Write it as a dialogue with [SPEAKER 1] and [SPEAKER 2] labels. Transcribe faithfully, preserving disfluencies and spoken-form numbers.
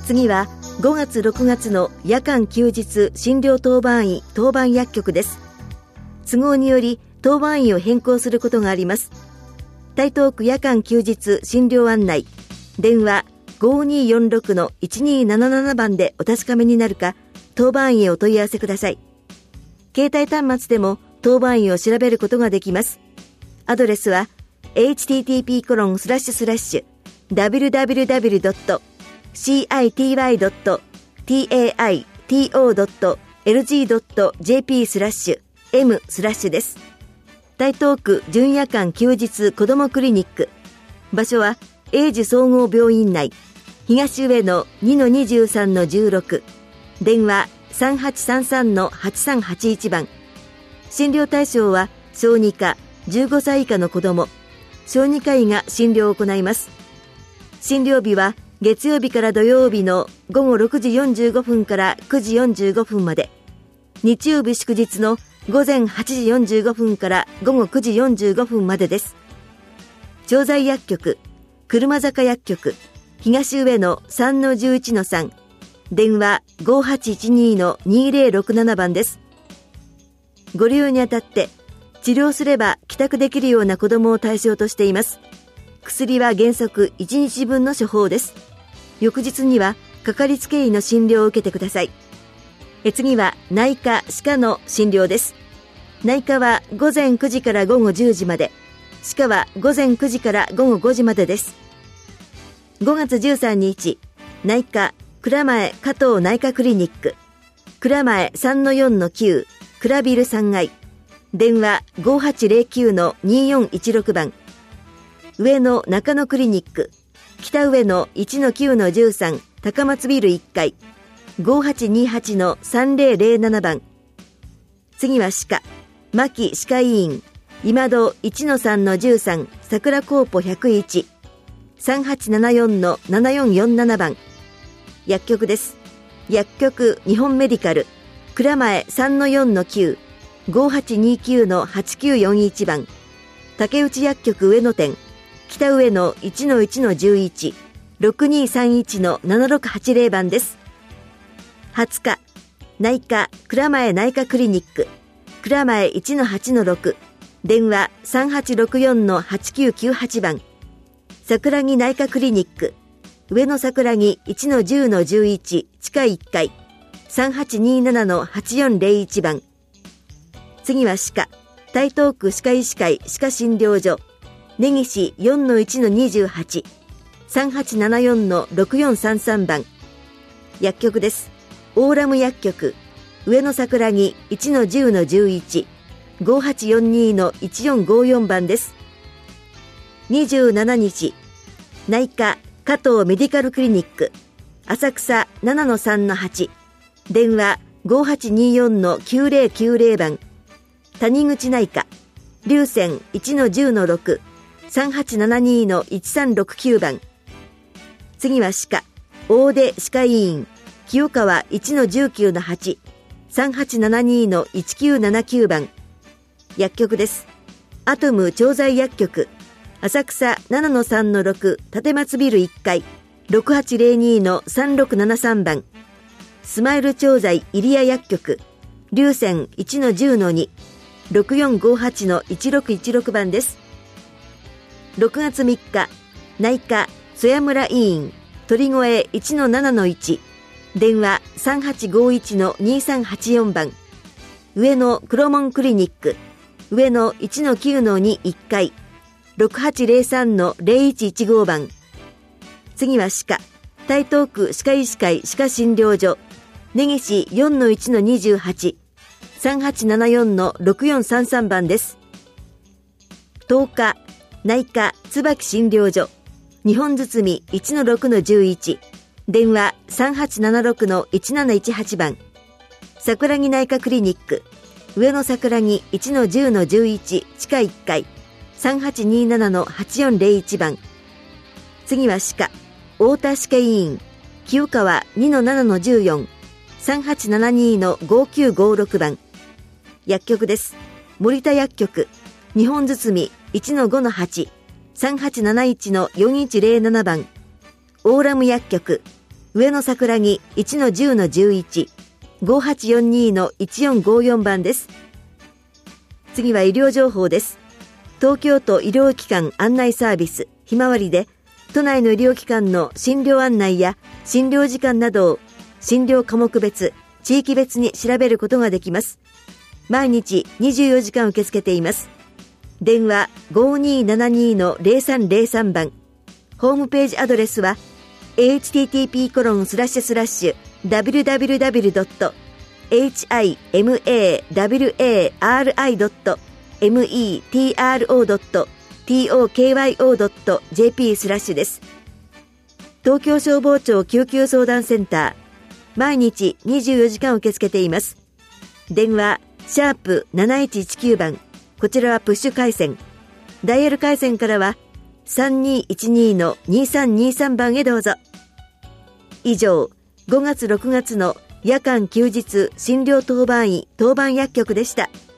[SPEAKER 1] 次はごがつろくがつの夜間休日診療当番医当番薬局です。都合により当番医を変更することがあります。台東区夜間休日診療案内、電話 ごにーよんろくのいちにーなななな 番でお確かめになるか、当番医へお問い合わせください。携帯端末でも当番医を調べることができます。アドレスは エイチティーティーピーコロンスラッシュスラッシュダブリュダブリュダブリュドットシーアイティーワイドットティーエーアイティーオードットエルジードットジェーピースラッシュエムスラッシュです。台東区準夜間休日子どもクリニック、場所は英樹総合病院内、東上野 にのにじゅうさんのじゅうろく、電話 さんはちさんさんのはちさんはちいち 番。診療対象は小児科、じゅうごさい以下の子ども、小児科医が診療を行います。診療日は月曜日から土曜日のごごろくじよんじゅうごふんからくじよんじゅうごふんまで、日曜日祝日のごぜんはちじよんじゅうごふんからごごくじよんじゅうごふんまでです。調剤薬局、車坂薬局、東上野 さんのじゅういちのさん、電話 ごはちいちにのにぜろろくなな 番です。ご利用にあたって治療すれば帰宅できるような子どもを対象としています。薬は原則いちにちぶんの処方です。翌日にはかかりつけ医の診療を受けてください。え次は内科・歯科の診療です。内科はごぜんくじからごごじゅうじまで、歯科はごぜんくじからごごごじまでです。ごがつじゅうさんにち、内科蔵前加藤内科クリニック、蔵前 さんのよんのきゅう、蔵ビルさん階、電話 ごはちぜろきゅうのによんいちろく 番。上野中野クリニック、北上野 いちのきゅうのじゅうさん、高松ビルいっかい、ごはちにはちのさんぜろぜろなな 番。次は歯科、牧歯科医院、今戸 いちのさんのじゅうさん、桜コーポひゃくいち、さんはちななよんのななよんよんなな 番。薬局です。薬局日本メディカル、蔵前 さんのよんのきゅう、ごはちにきゅうのはちきゅうよんいち 番。竹内薬局上野店、北上野 いちのいちのじゅういち、ろくにさんいちのななろくはちぜろ 番です。はつか、内科蔵前内科クリニック、蔵前 いちのはちのろく、電話 さんはちろくよんのはちきゅうきゅうはち 番。桜木内科クリニック、上野桜木 いちのじゅうのじゅういち、地下いっかい、さんはちにななのはちよんぜろいち 番。次は歯科、台東区歯科医師会歯科診療所、根岸 よんのいちのにじゅうはち、さんはちななよんのろくよんさんさん 番。薬局です。オーラム薬局、上野桜木 いちのじゅうのじゅういち、ごはちよんにのいちよんごよん 番です。にじゅうしちにち、内科加藤メディカルクリニック、浅草 ななのさんのはち、電話 ごはちによんのきゅうぜろきゅうぜろ 番。谷口内科、龍泉 いちのじゅうのろく、さんはちななにのいちさんろくきゅう 番。次は歯科、大出歯科医院、清川 いちのじゅうきゅうのはち、さんはちななにのいちきゅうななきゅう 番。薬局です。アトム調剤薬局、浅草 ななのさんのろく、立松ビルいっかい、ろくはちぜろにのさんろくななさん 番。スマイル調剤入谷薬局、龍泉 いちのじゅうのに、ろくよんごはちのいちろくいちろく 番です。ろくがつみっか、内科曽谷村医院、鳥越 いちのななのいち、電話 さんはちごいちのにさんはちよん 番。上野黒門クリニック、上野 いちのきゅうのにいっかい、ろくはちぜろさんのぜろいちいちご 番。次は歯科、台東区歯科医師会歯科診療所、根岸 よんのいちのにじゅうはち、さんはちななよんのろくよんさんさん 番です。とおか、内科椿診療所、日本堤 いちのろくのじゅういち、電話 さんはちななろくのいちなないちはち 番。桜木内科クリニック、上野桜木 いちのじゅうのじゅういち、地下いっかい、さんはちにななのはちよんぜろいち 番。次は歯科、太田歯科医院、清川 にのななのじゅうよん、さんはちななにのごきゅうごろく 番。薬局です。森田薬局、日本堤 いちのごのはち、さんはちなないちのよんいちぜろなな 番。オーラム薬局、 上野桜木 いちのじゅうのじゅういち、ごはちよんにのいちよんごよん 番です。次は医療情報です。東京都医療機関案内サービスひまわりで、都内の医療機関の診療案内や診療時間などを診療科目別、地域別に調べることができます。毎日にじゅうよじかん受け付けています。電話 ごにーななにのゼロさんゼロさん 番。ホームページアドレスは エイチティーティーピーコロンスラッシュスラッシュダブリュダブリュダブリュドットエイチアイエムエーダブリュエーアールアイドットエムイーティーアールオードットトーカイオードットジェーピー スラッシュです。東京消防庁救急相談センター、毎日にじゅうよじかん受け付けています。電話シャープなないちいちきゅう 番。こちらはプッシュ回線。ダイヤル回線からはさんにいちにのにさんにさん 番へどうぞ。以上、ごがつろくがつの夜間休日診療当番医当番薬局でした。